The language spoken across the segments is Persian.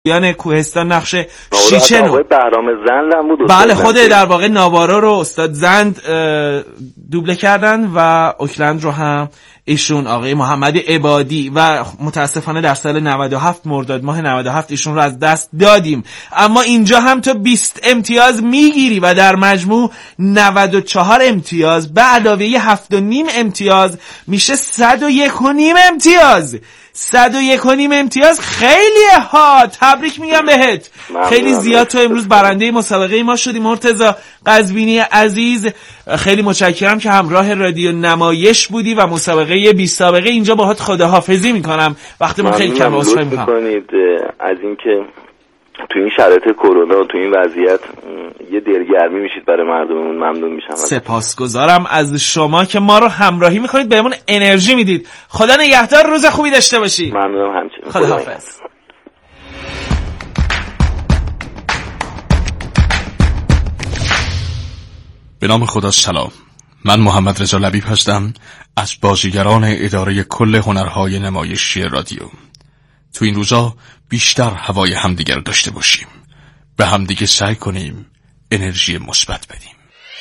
یان کوهستان نقش شیچن آقای بهرام زند هم بود. بله، خود در واقع ناوارو رو استاد زند دوبله کردن و اوکلند رو هم ایشون آقای محمد عبادی و متاسفانه در سال 97 مرداد ماه 97 ایشون رو از دست دادیم. اما اینجا هم تو 20 امتیاز میگیری و در مجموع 94 امتیاز به علاوه 7.5 امتیاز میشه 101.5 امتیاز. 101.5 امتیاز خیلیه ها، تبریک میگم بهت. خیلی زیاد تو امروز برنده مسابقه ما شدی مرتضی قزوینی عزیز. خیلی متشکرم که همراه رادیو نمایش بودی و مسابقه 20 سابقه اینجا باهات خداحافظی میکنم. وقتمون خیلی کمه، عذرخواهی میکنم از اینکه تو این شرایط کرونا و تو این وضعیت یه دلگرمی میشید برای مردممون. ممنون میشم. سپاسگزارم از شما که ما رو همراهی میکنید، بهمون انرژی میدید. خدا نگهدار، روز خوبی داشته باشی. ممنونم همچنین. خداحافظ. به نام خدا. سلام، من محمد رضا لبیب هستم از بازیگران اداره کل هنرهای نمایشی رادیو. تو این روزا بیشتر هوای همدیگر داشته باشیم، به همدیگه سعی کنیم انرژی مثبت بدیم.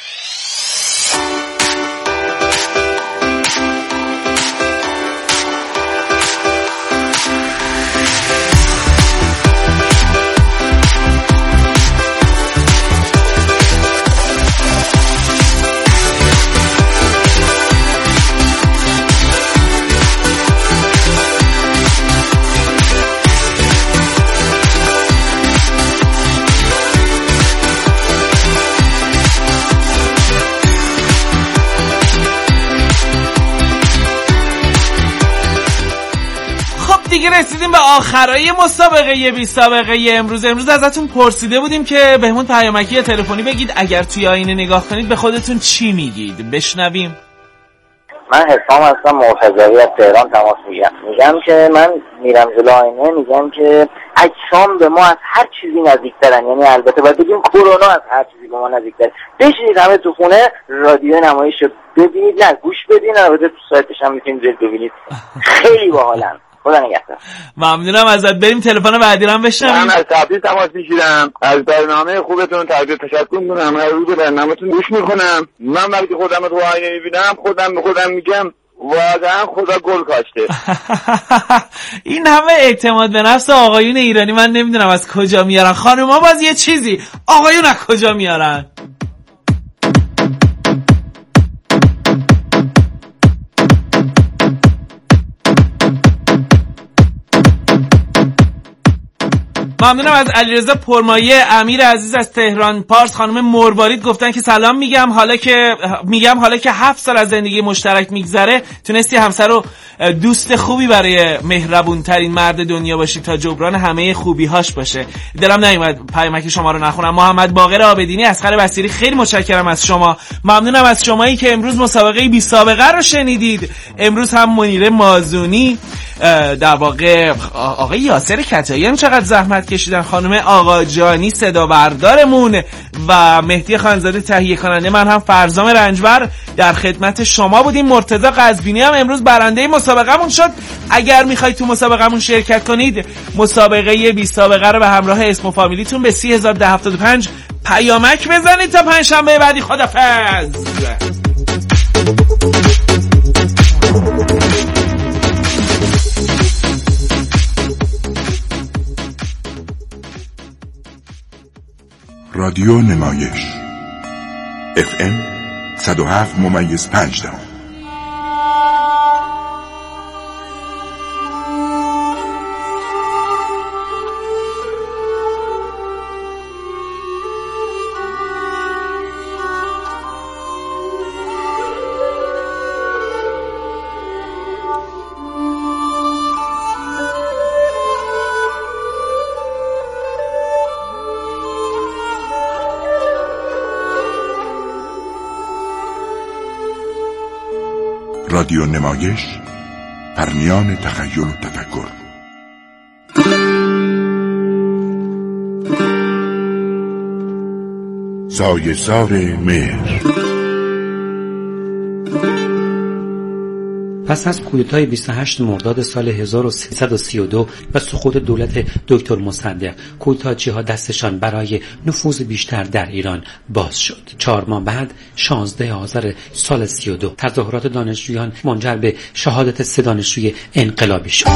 دیگه رسیدیم به آخرای مسابقه 20 سابقه امروز ازتون پرسیده بودیم که بهمون پیامکی یا تلفنی بگید اگر توی آینه نگاه کنید به خودتون چی میگید. بشنویم. من حسام هستم، مرتضوی از تهران تماس میگم که من میرم جلو آینه میگم که اجسام به ما از هر چیزی نزدیکترن، یعنی البته باید بگیم کرونا از هر چیزی به ما نزدیکتر. بشینید همه تو خونه رادیو نمایش ببینید، نه گوش بدین، البته تو سایتش هم میتونید ببینید، خیلی باحالن. خدا نگهدار. ممنونم ازت. بریم تلفن بعدی رو هم بشنویم. من از تبریز تماس میگیرم، از برنامه خوبتون تشکر میکنم، هر روز برنامه‌تون گوش میکنم. من وقتی خودم تو آینه میبینم خودم به خودم میگم واقعا خدا گل کاشته. این همه اعتماد به نفس آقایون ایرانی من نمیدونم از کجا میارن. خانوما باز یه چیزی، آقایون از کجا میارن؟ ممنونم از علیرضا پرمایه، امیر عزیز از تهران پارس، خانم مروارید گفتن که سلام میگم حالا که 7 سال از زندگی مشترک میگذره تونستی همسر و دوست خوبی برای مهربون ترین مرد دنیا باشی تا جبران همه خوبی‌هاش باشه. دلم نیومد پیامک شما رو نخونم. محمد باقر آبدینی، اسقر بصیری، خیلی متشکرم از شما. ممنونم از شمایی که امروز مسابقه 20 سابقه رو شنیدید. امروز هم منیره مازونی، در واقع آقای یاسر کتاییان چقدر زحمت کشیدن، خانم آقا جانی صدا بردارمون و مهدی خانزاده تهیه کننده، من هم فرزام رنجبر در خدمت شما بودیم. مرتضی قزوینی هم امروز برنده مسابقه‌مون شد. اگر میخواید تو مسابقه‌مون شرکت کنید، مسابقه 20 سابقه رو به همراه اسم و فامیلیتون به 301075 پیامک بزنید تا پنجشنبه بعدی. خدافظ. رادیو نمایش FM 107.5. رادیو نمایش، پرمیان تخیل و تفکر. سایه‌سار مهر، پس از کودتای 28 مرداد سال 1332 و سقوط دولت دکتر مصدق، کودتاچی‌ها دستشان برای نفوذ بیشتر در ایران باز شد. 4 ماه بعد 16 آذر سال 32 تظاهرات دانشجویان منجر به شهادت 3 دانشجوی انقلابی شد.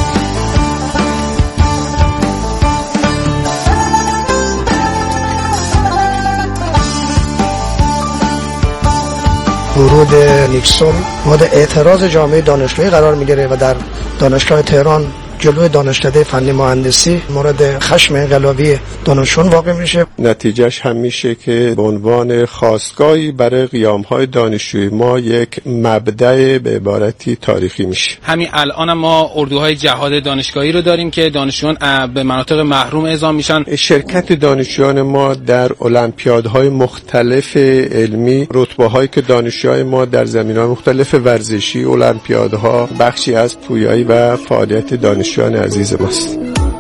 ورود نیکسون مورد اعتراض جامعه دانشجویی قرار میگیره و در دانشگاه تهران جلوی دانشکده فنی مهندسی مورد خشم انقلابی دانشجویان واقع میشه. نتیجهش هم میشه که به عنوان خاستگاهی برای قیام‌های دانشجویی ما یک مبدأ به عبارتی تاریخی میشه. همین الان ما اردوهای جهاد دانشگاهی رو داریم که دانشجویان به مناطق محروم اعزام میشن. شرکت دانشجویان ما در المپیادهای مختلف علمی، رتبه‌هایی که دانشجویان ما در زمینه‌های مختلف ورزشی، المپیادها بخشی از پویایی و فعالیت دانشجویان عزیز ماست.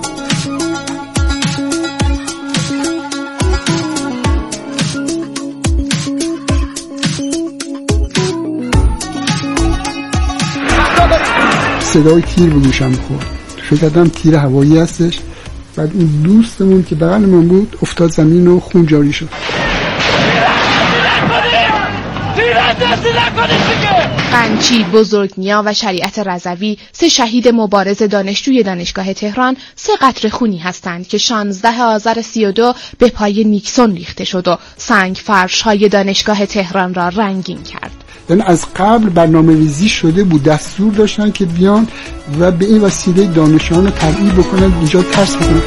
صدای تیر به گوشم خورد. فکر کردم تیر هوایی هستش. بعد اون دوستمون که بغل من بود افتاد زمین و خون جاری شد. قنچی، بزرگنیا و شریعت رضوی 3 شهید مبارز دانشجوی دانشگاه تهران 3 قطره خونی هستند که 16 آذر 32 به پای نیکسون ریخته شد و سنگ فرش‌های دانشگاه تهران را رنگین کرد. یعنی از قبل برنامه‌ریزی شده بود، دستور داشتن که بیان و به این وسیله دانشجویان رو تبعید بکنن، ایجاد ترس بکنن.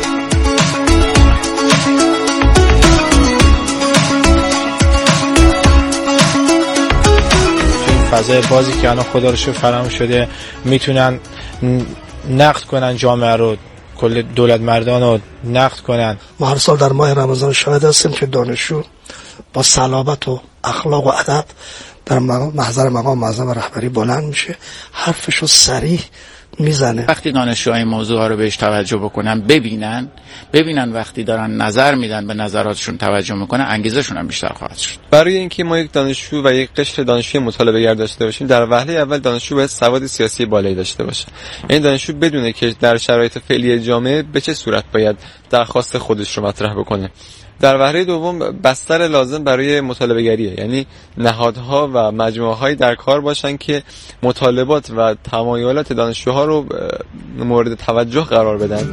فضای بازی که الان خدا رو شکر فراهم شده، میتونن نقد کنن جامعه رو، کل دولت مردان رو نقد کنن. ما هر سال در ماه رمضان شاهد هستیم که دانشجو با صلابت و اخلاق و ادب در محضر مقام معظم رهبری بلند میشه، حرفشو صریح میزنه. وقتی دانشجوهای موضوع ها رو بهش توجه بکنن، ببینن وقتی دارن نظر میدن به نظراتشون توجه میکنن، انگیزشون هم بیشتر خواهد شد. برای اینکه ما یک دانشجو و یک قشر دانشجوی مطالبه گر داشته باشیم، در وهله اول دانشجو باید سواد سیاسی بالایی داشته باشه. یعنی دانشجو بدونه که در شرایط فعلی جامعه به چه صورت باید درخواست خودش رو مطرح بکنه. در وهله دوم بستر لازم برای مطالبه گریه، یعنی نهادها و مجموعه‌های در کار باشن که مطالبات و تمایلات دانشجوها رو مورد توجه قرار بدن.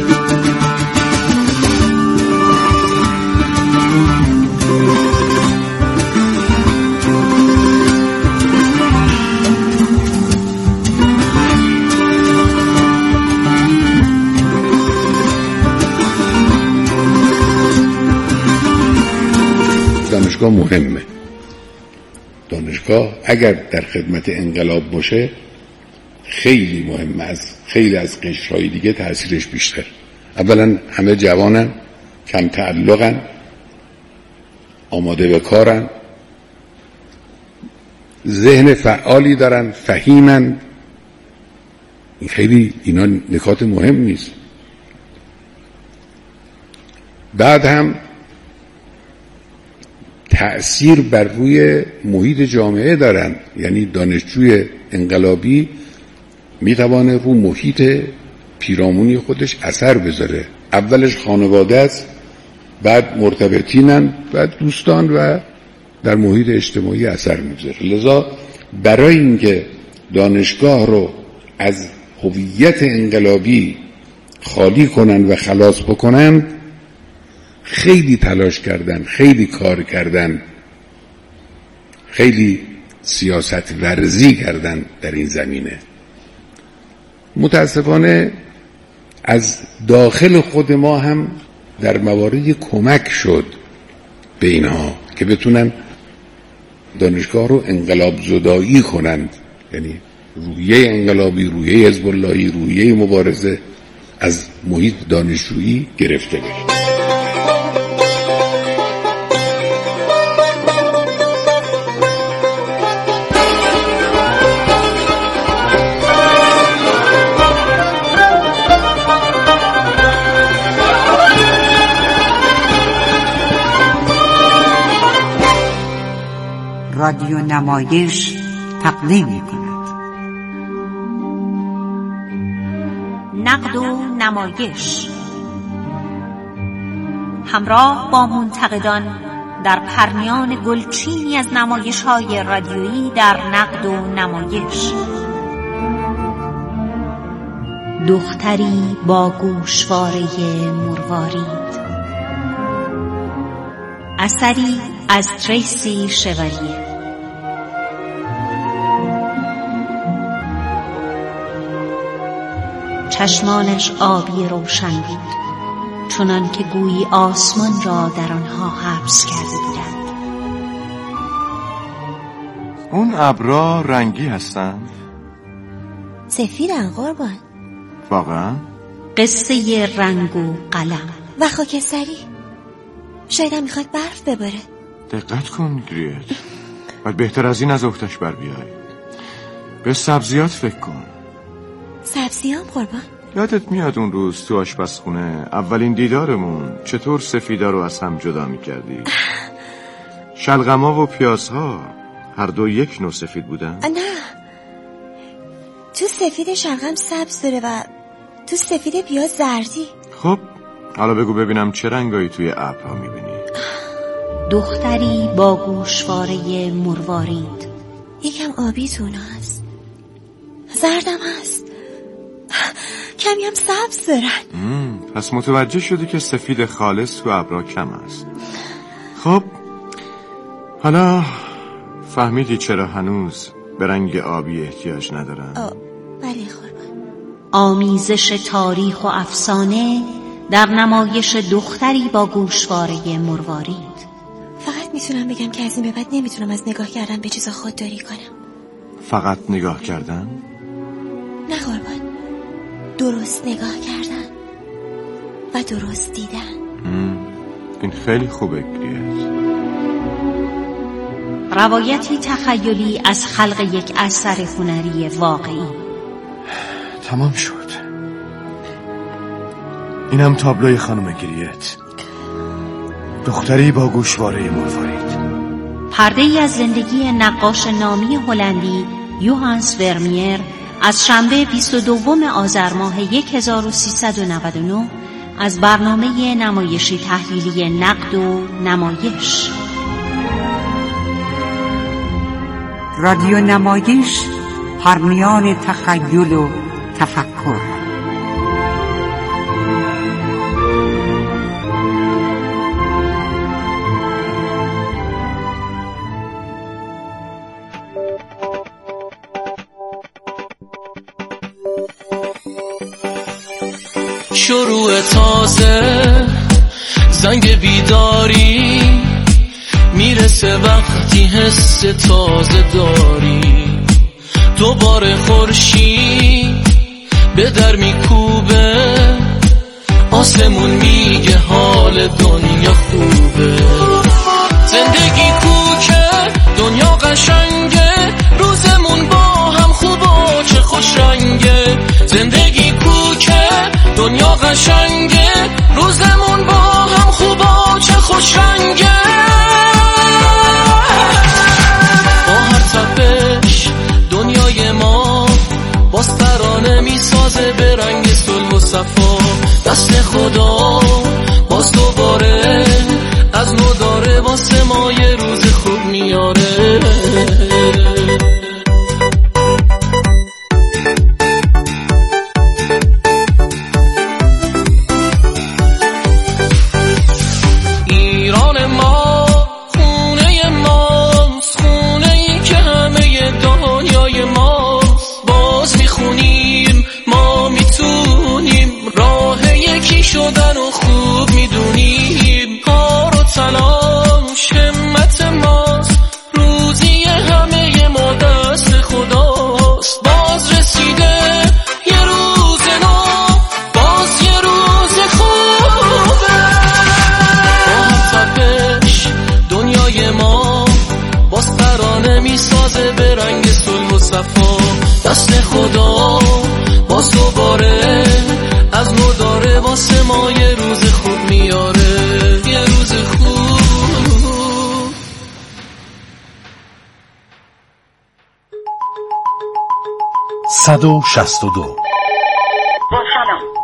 دانشگاه مهمه. دانشگاه اگر در خدمت انقلاب باشه خیلی مهمه، از خیلی از قشرهای دیگه تأثیرش بیشتر. اولا همه جوانن، کم تعلقن، آماده به کارن، ذهن فعالی دارن، فهیمن. خیلی اینا نکات مهم نیست. بعد هم تأثیر بر روی محیط جامعه دارن، یعنی دانشجوی انقلابی میتوانه رو محیط پیرامونی خودش اثر بذاره. اولش خانواده است، بعد مرتبطینن، بعد دوستان و در محیط اجتماعی اثر میذاره. لذا برای اینکه دانشگاه رو از هویت انقلابی خالی کنن و خلاص بکنن خیلی تلاش کردن، خیلی کار کردن، خیلی سیاست ورزی کردن در این زمینه. متاسفانه از داخل خود ما هم در مواردی کمک شد به اینها که بتونن دانشگاه رو انقلاب زدایی کنند، یعنی روحیه انقلابی، روحیه حزب اللهی، روحیه مبارزه از محیط دانشجویی گرفته بشه. رادیو نمایش تقدیم می‌کند. نقد و نمایش. همراه با منتقدان در پرمیان گلچینی از نمایش‌های رادیویی در نقد و نمایش. دختری با گوشواره مروارید. اثری از تریسی شوالیه. چشمانش آبی روشن بود، چنان که گویی آسمان را در آنها حبس کرده بودند. اون ابرا رنگی هستند؟ سفیدن قربان. واقعا؟ قصه رنگ و قلم و خاکستری. شاید هم میخواد برف بباره. دقت کن گریت، باید بهتر از این از اختش بر بیای. به سبزیات فکر کن. سبزیام قربان؟ یادت میاد اون روز تو آشپزخونه اولین دیدارمون چطور سفیدا رو از هم جدا میکردی؟ شلغما و پیازها هر دو یک نوع سفید بودن؟ نه، تو سفید شلغم سبز داره و تو سفید پیاز زردی. خب حالا بگو ببینم چه رنگایی توی ابرها میبینی؟ دختری با گوشواره مروارید. یکم آبی تو اونا هست، زردم هست، کمی هم سبز دارن. پس متوجه شدی که سفید خالص تو ابرها کم است. خب حالا فهمیدی چرا هنوز به رنگ آبی احتیاج ندارن؟ بله قربان. آمیزش تاریخ و افسانه در نمایش دختری با گوشواره مروارید. فقط میتونم بگم که از این به بعد نمیتونم از نگاه کردن به چیزا خودداری کنم. فقط نگاه کردن؟ نه قربان، درست نگاه کردن و درست دیدن. این خیلی خوبه گریت. روایتی تخیلی از خلق یک اثر هنری واقعی. تمام شد. اینم تابلوی خانم گریت، دختری با گوشواره مروارید. پرده ای از زندگی نقاش نامی هلندی یوهانس ورمیر از شنبه 22 آذر ماه 1399 از برنامه نمایشی تحلیلی نقد و نمایش. رادیو نمایش، پرمیان تخیل و تفکر. شروع تازه، زنگ بیداری میرسه وقتی حس تازه داری. دوباره خورشید به در میکوبه، آسمون میگه حال دنیا خوبه. زندگی کوچه، دنیا قشنگه، روزمون با هم خوبه چه خوش رنگه. زندگی کوچه، دنیا قشنگه، روزمون با هم خوبه چه خوش رنگه. با هر تپش دنیای ما باز ترانه میسازه به رنگ صلح و صفا. دست خدا باز دوباره از نو داره واسه ما یه روز خوب میاره. ایران ما خونه ماست، خونه ای که همه دنیای ماست. باز میخونیم ما میتونیم راه یکی شدن و خوب میدونیم. کار و تلاش همت ماست، روزی همه ما دست خداست. باز رسیده یه روز نو، باز یه روز خوبه. با تپش دنیای ما باز ترانه میسازه به رنگ صلح و صفا. دست خدا باز دوباره از نو داره واسه ما یه روز خوب میاره. یه روز خوب. 162. با سلام،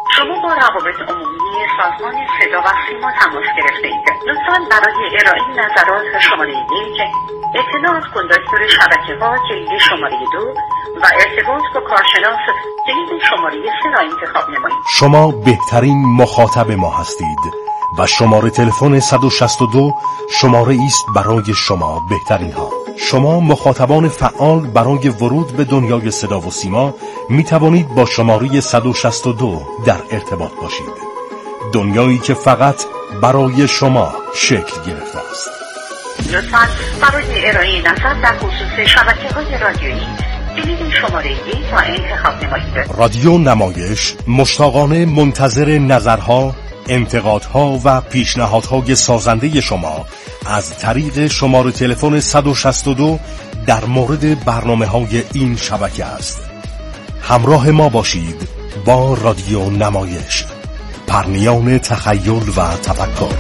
عمومی سازمان صدا و سیما تماس گرفته اید. لطفاً برای ارائه نظرات شماره 1 اطلاعات کندکتور شبکه‌ها کلید شماره 2 و ارتباط با کارشناس کلید شماره 3 را انتخاب نمایید. شما بهترین مخاطب ما هستید و شماره تلفن 162 شماره است برای شما بهترین ها. شما مخاطبان فعال برای ورود به دنیای صدا و سیما می توانید با شماره 162 در ارتباط باشید. دنیایی که فقط برای شما شکل گرفته است. لطفاً برای ارائه نظر در خصوص شبکه‌های رادیویی کلید شماره 1 را انتخاب نمایید. رادیو نمایش مشتاقانه منتظر نظرها، انتقادها و پیشنهادهای سازنده شما از طریق شماره تلفن 162 در مورد برنامه‌های این شبکه است. همراه ما باشید با رادیو نمایش، پرنیان تخیل و تفکر.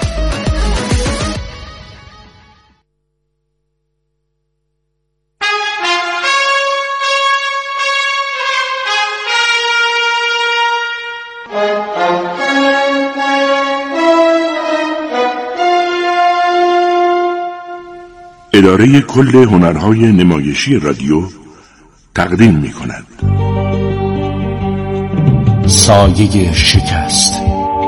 اداره کل هنرهای نمایشی رادیو تقدیم می کند سایه شکست،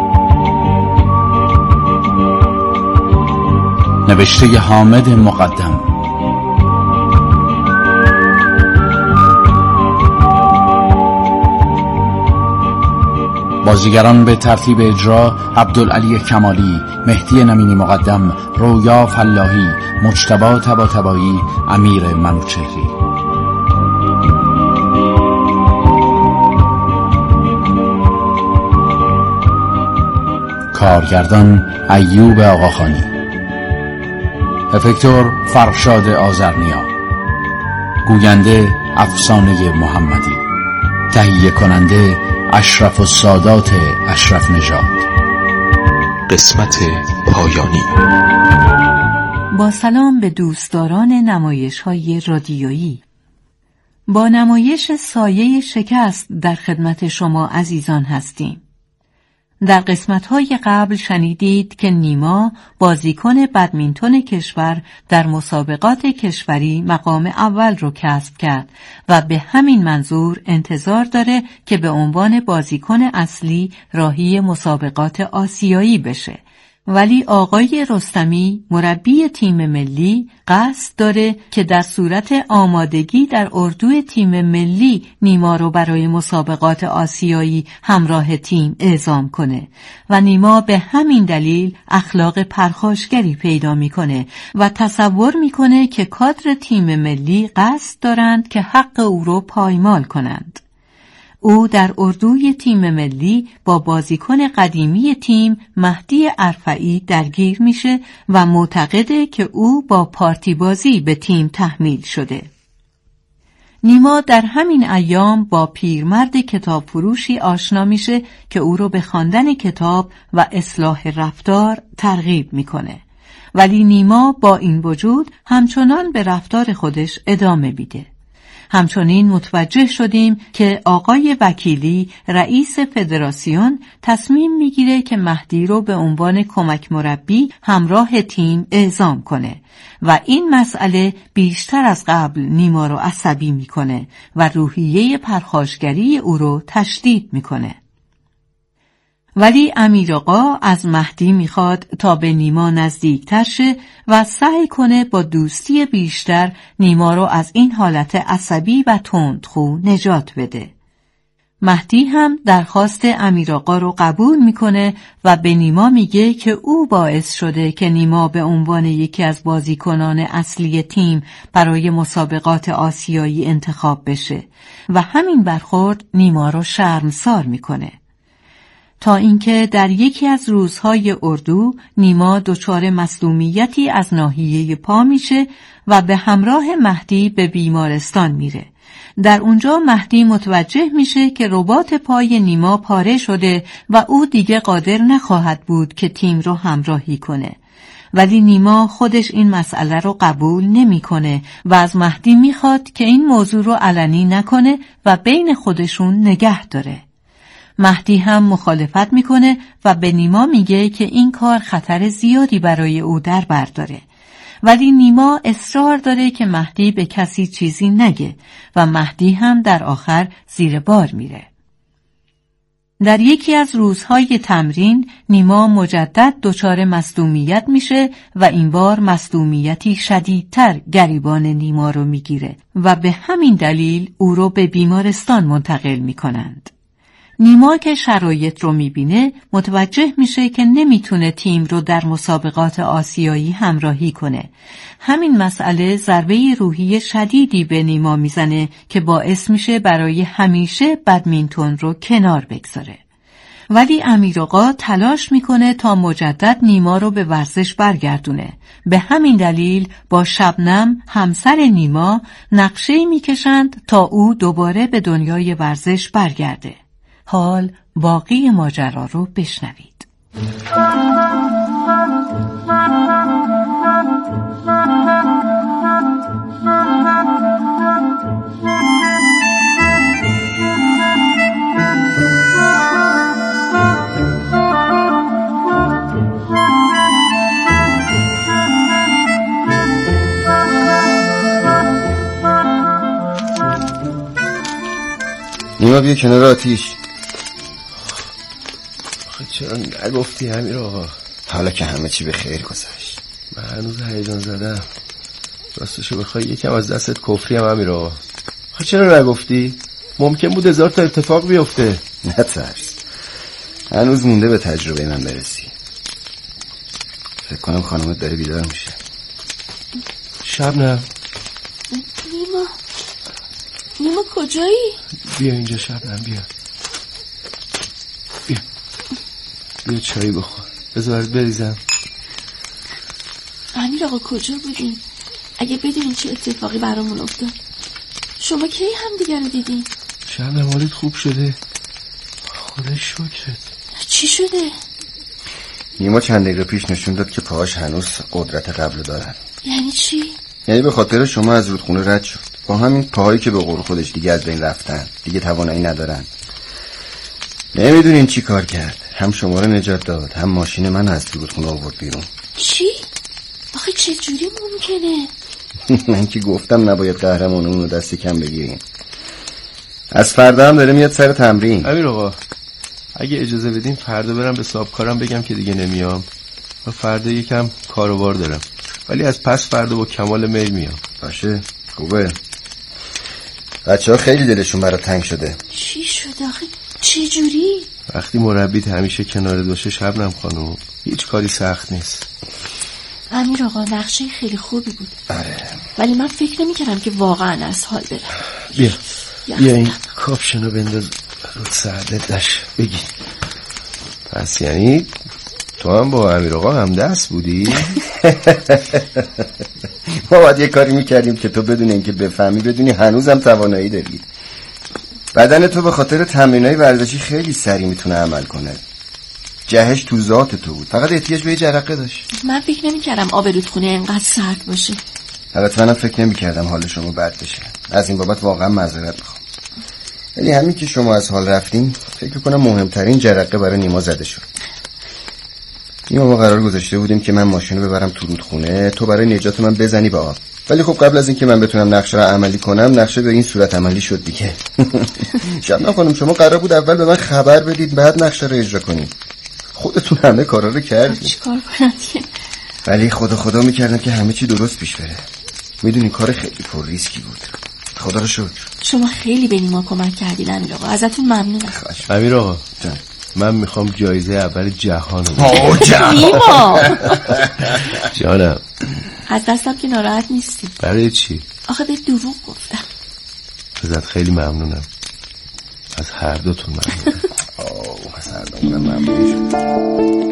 نوشته حامد مقدم، بازیگران به ترتیب اجرا: عبدالعلی کمالی، مهدی نمینی مقدم، رویا فلاحی، مجتبی طباطبایی، امیر منوچهری. کارگردان ایوب آقاخانی، افکتور فرشاد آذرنیا، گوینده افسانه محمدی، تهیه کننده اشرف السادات اشرف نژاد. قسمت پایانی. با سلام به دوستداران نمایش‌های رادیویی. با نمایش سایه شکست در خدمت شما عزیزان هستیم. در قسمت‌های قبل شنیدید که نیما بازیکن بدمینتون کشور در مسابقات کشوری مقام اول رو کسب کرد و به همین منظور انتظار داره که به عنوان بازیکن اصلی راهی مسابقات آسیایی بشه. ولی آقای رستمی مربی تیم ملی قصد داره که در صورت آمادگی در اردوی تیم ملی نیما رو برای مسابقات آسیایی همراه تیم اعزام کنه و نیما به همین دلیل اخلاق پرخاشگری پیدا میکنه و تصور میکنه که کادر تیم ملی قصد دارند که حق او رو پایمال کنند. او در اردوی تیم ملی با بازیکن قدیمی تیم مهدی ارفعی درگیر میشه و معتقده که او با پارتی بازی به تیم تحمیل شده. نیما در همین ایام با پیرمرد کتاب فروشی آشنا میشه که او رو به خواندن کتاب و اصلاح رفتار ترغیب میکنه. ولی نیما با این وجود همچنان به رفتار خودش ادامه میده. همچنین متوجه شدیم که آقای وکیلی رئیس فدراسیون تصمیم میگیره که مهدی رو به عنوان کمک مربی همراه تیم اعزام کنه و این مسئله بیشتر از قبل نیما رو عصبی میکنه و روحیه پرخاشگری او رو تشدید میکنه. ولی امیر آقا از مهدی میخواد تا به نیما نزدیکتر شه و سعی کنه با دوستی بیشتر نیما رو از این حالت عصبی و تندخو نجات بده. مهدی هم درخواست امیر آقا رو قبول میکنه و به نیما میگه که او باعث شده که نیما به عنوان یکی از بازیکنان اصلی تیم برای مسابقات آسیایی انتخاب بشه و همین برخورد نیما رو شرمسار میکنه. تا اینکه در یکی از روزهای اردو نیما دچار مصدومیتی از ناحیه پا میشه و به همراه مهدی به بیمارستان میره. در اونجا مهدی متوجه میشه که رباط پای نیما پاره شده و او دیگه قادر نخواهد بود که تیم رو همراهی کنه. ولی نیما خودش این مسئله رو قبول نمیکنه و از مهدی میخواد که این موضوع رو علنی نکنه و بین خودشون نگه داره. مهدی هم مخالفت میکنه و به نیما میگه که این کار خطر زیادی برای او در بر داره. ولی نیما اصرار داره که مهدی به کسی چیزی نگه و مهدی هم در آخر زیر بار میره. در یکی از روزهای تمرین نیما مجدد دچار مصدومیت میشه و این بار مصدومیتی شدیدتر گریبان نیما رو میگیره و به همین دلیل او رو به بیمارستان منتقل میکنند. نیما که شرایط رو میبینه متوجه میشه که نمیتونه تیم رو در مسابقات آسیایی همراهی کنه. همین مسئله ضربه روحی شدیدی به نیما میزنه که باعث میشه برای همیشه بدمینتون رو کنار بگذاره. ولی امیرآقا تلاش میکنه تا مجدد نیما رو به ورزش برگردونه. به همین دلیل با شبنم همسر نیما نقشه‌ای میکشند تا او دوباره به دنیای ورزش برگرده. حال باقی ماجرا رو بشنوید. نیما بیا کنار آتیش. چرا نگفتی امیر آقا؟ حالا که همه چی به خیر گذشت. من هنوز هیجان زدم. راستشو بخوای یکم از دستت کفری هم امیر آقا. چرا نگفتی؟ ممکن بود 1000 تا اتفاق بیفته. نترس، هنوز مونده به تجربه من برسی. فکر کنم خانمت داره بیدار میشه. شبنم نیما کجایی؟ بیا اینجا شبنم، بیا چایی بخور. بذار بریزم. امیر آقا کجا بودین؟ اگه بدونین چه اتفاقی برامون افتاد. شما کی هم دیگر رو دیدین؟ شبنم حالت خوب شده؟ خدا شکرت. چی شده؟ نیما چند دقیقه پیش نشون داد که پاهاش هنوز قدرت قبل دارن. یعنی چی؟ یعنی به خاطر شما از رودخونه رد شد. با همین پاهایی که به قول خودش دیگه از بین رفتن، دیگه توانایی ندارن. نمیدونین چی کار کرد. هم شما رو نجات داد، هم ماشین من از رودخونه آورد بیرون. چی؟ آخه چه جوری ممکنه؟ من که گفتم نباید قهرمانمون رو دست کم بگیریم. از فردا هم داره میاد سر تمرین. امیر آقا اگه اجازه بدین فردا برم به صاحبکارم بگم که دیگه نمیام و فردا یکم کاروبار دارم، ولی از پس فردا با کمال میل میام. باشه خوبه. بچه‌ها خیلی دلشون برات تنگ شده. چی شد آخه؟ چه جوری؟ وقتی مربیت همیشه کنارت باشه شبنم خانم هیچ کاری سخت نیست. امیر آقا نقشه خیلی خوبی بود. آره. ولی من فکر نمی‌کردم که واقعا از حال برم. بیا این کاپشنو بنداز رو سردت داشت بگی. پس یعنی تو هم با امیر آقا هم دست بودی؟ ما باید یه کاری میکردیم که تو بدون اینکه بفهمی بدونی هنوزم توانایی داری. بدن تو به خاطر تمرینای ورزشی خیلی سریع میتونه عمل کنه. جهش تو ذات تو بود، فقط احتیاج به یه جرقه داشت. من فکر نمی‌کردم آب رودخونه اینقدر سرد باشه. البته منم فکر نمی‌کردم حال شما بد بشه. از این بابت واقعا معذرت میخوام. ولی همین که شما از حال رفتین فکر کنم مهمترین جرقه برای نیما زده شد. نیما ما قرار گذاشته بودیم که من ماشین رو ببرم تو رودخونه، تو برای نجات من بزنی به آب. ولی خب قبل از اینکه من بتونم نقشه رو عملی کنم، نقشه به این صورت عملی شد دیگه. شبنم خانم شما قرار بود اول به من خبر بدید بعد نقشه رو اجرا کنید. خودتون همه کارا رو کردید. چیکار کنم دیگه؟ ولی خدا میکردم که همه چی درست پیش بره. میدونی کار خیلی پر ریسکی بود. خدا رو شکر. شما خیلی به نیما کمک کردین امیر آقا، ازتون ممنونم. امیر آقا من میخوام جایزه اول جهان نیما جانم. از دستم که ناراحت نیستی؟ برای چی؟ آخه به دروغ گفتم. ازت خیلی ممنونم. از هر دوتون ممنونم. از هر دوتون ممنونم.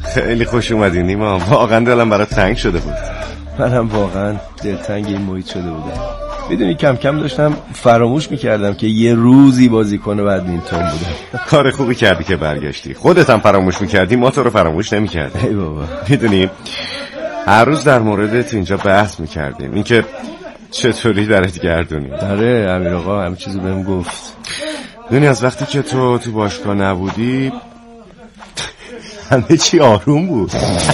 خیلی خوش اومدی نیما، واقعا دلم برات تنگ شده بود. منم واقعا دلتنگ این محیط شده بودم. میدونی کم کم داشتم فراموش میکردم که یه روزی بازیکن بدمینتون بودم. کار خوبی کردی که برگشتی. خودت هم فراموش میکردی، ما تو رو فراموش نمیکردیم. ای بابا. میدونی هر روز در موردت اینجا بحث میکردیم، اینکه چطوری درت گردونی. آره امیر آقا همه چیزو بهم گفت. میدونی از وقتی که تو باشگاه نبودی همه چی آروم بود.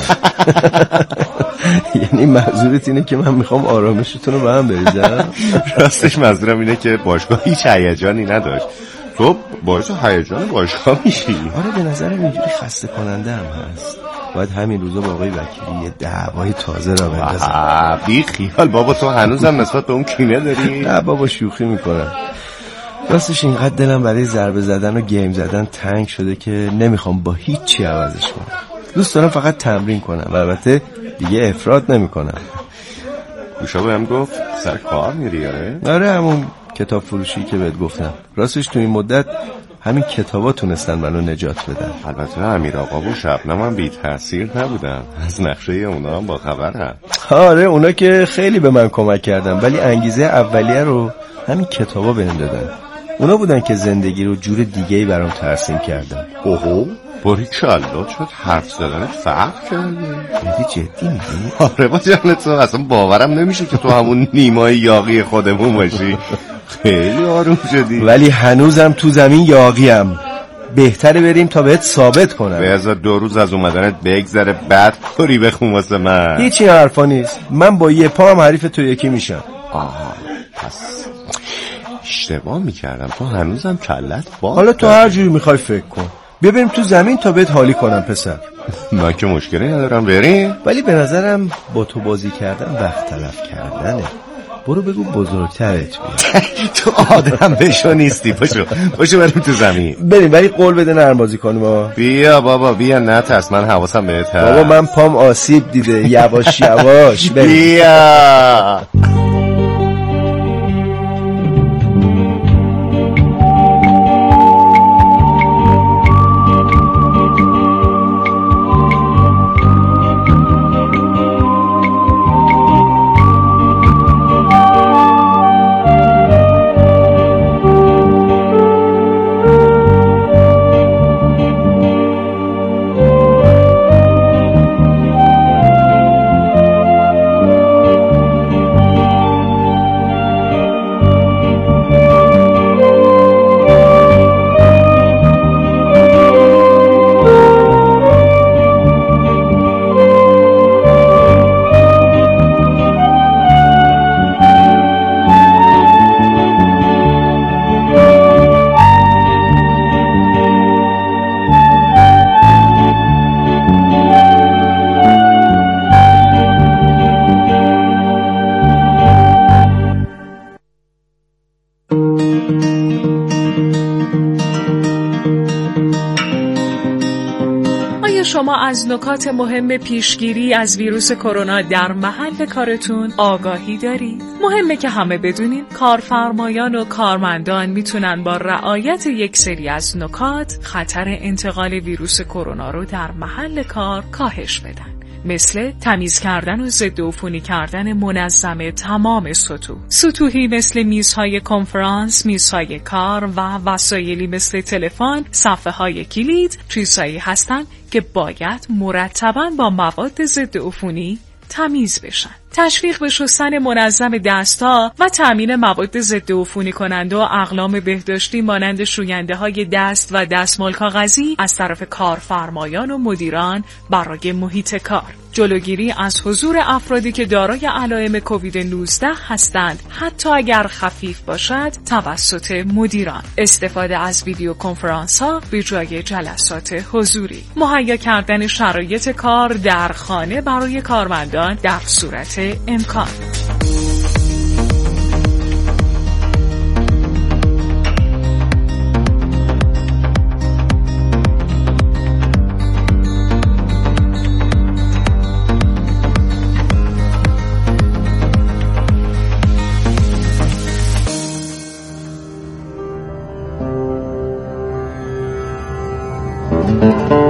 یعنی منظورت اینه که من میخوام آرامشتون رو به هم بریزم؟ راستش منظورم اینه که باشگاه هیچ هیجانی نداشت. تو باعث هیجان باشگاه میشی. آره به نظرم اینجوری خسته کننده هم هست. باید همین روزا با آقای وکیلی یه دعوای تازه را بندازم. بی خیال بابا، تو هنوزم نسبت به اون کینه داری؟ نه بابا شوخی میکنم. راستش اینقدر دلم برای ضربه زدن و گیم زدن تنگ شده که نمیخوام با هیچی عوضش کنم. دوست دارم فقط تمرین کنم و البته دیگه افراط نمیکنم. گوشا بهم گفت سر کار میری؟ آره همون کتاب فروشی که بهت گفتم. راستش تو این مدت همین کتابا تونستن منو نجات بدن. البته امیر آقا و شبنم هم بی تاثیر نبودن. از نقشه اونا هم با خبرم. آره اونا که خیلی به من کمک کردن، ولی انگیزه اولیه رو همین کتابا بهم دادن. اونا بودن که زندگی رو جور دیگه‌ای برام ترسیم کردن. اوهو باریکالله، شد حرف زدن فرق کرده. جدی میگی؟ آره با جان تو اصلا باورم نمیشه که تو همون نیمای یاغی خودمون باشی. خیلی آروم شدی. ولی هنوزم تو زمین یاغیم. بهتره بریم تا بهت ثابت کنم. بذار 2 روز از اومدنت بگذره بعد کاری بخون واسه من. هیچ این حرفا نیست. من با یه پا هم حریف تو یکی میشم. پس اشتباه میکردم. تو هنوزم کلت باز. حالا تو هر جوری میخوای فکر کن. بیا بریم تو زمین تا بهت حالی کنم پسر. من که مشکلی ندارم بریم. ولی به نظرم با تو بازی کردن وقت تلف کردنه. برو بگو بزرگترت بیاد. تو آدم بشو نیستی. پاشو بریم تو زمین. بریم ولی قول بده نرم بازی کنیم بابا. بیا بابا بیا، نترس، من حواسم بهت هست. بابا من پام آسیب دیده. یواش یواش بیا. شما از نکات مهم پیشگیری از ویروس کرونا در محل کارتون آگاهی دارید؟ مهمه که همه بدونین کارفرمایان و کارمندان میتونن با رعایت یک سری از نکات خطر انتقال ویروس کرونا رو در محل کار کاهش بدن. مثل تمیز کردن و ضد عفونی کردن منظم تمام سطوحی مثل میزهای کنفرانس، میزهای کار و وسایلی مثل تلفن، صفحه‌های کلید، چیزهایی هستن که باید مرتباً با مواد ضد عفونی تمیز بشن. تشویق به شستن منظم دست‌ها و تامین مواد ضد عفونی کننده و اقلام بهداشتی مانند شوینده دست و دستمال کاغذی از طرف کارفرمایان و مدیران برای محیط کار. جلوگیری از حضور افرادی که دارای علائم کووید 19 هستند، حتی اگر خفیف باشد، توسط مدیران. استفاده از ویدیو کنفرانس ها به جای جلسات حضوری. مهیا کردن شرایط کار در خانه برای کارمندان در صورت امکان.